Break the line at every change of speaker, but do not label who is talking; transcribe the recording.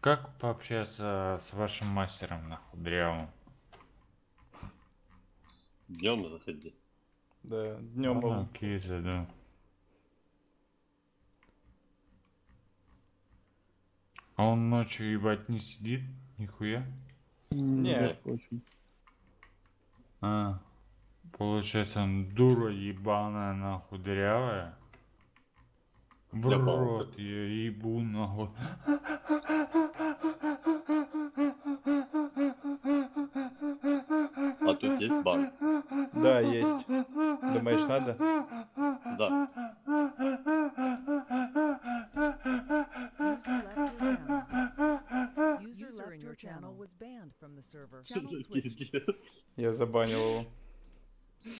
Как пообщаться с вашим мастером нахуй дрявым?
Днем заходи.
Да, днем
Ладно,
был.
окей, зайду. А он ночью ебать не сидит? Нихуя?
Не.
Редко очень.
А, получается он дура ебаная нахуй дырявая. В
Я понял,
рот ее ебу нахуй.
А тут есть бан?
Да, есть. Думаешь, надо?
Да.
User left your channel. User left your channel was banned from the server. Channel switched.
Пиздец.
Я забанил его.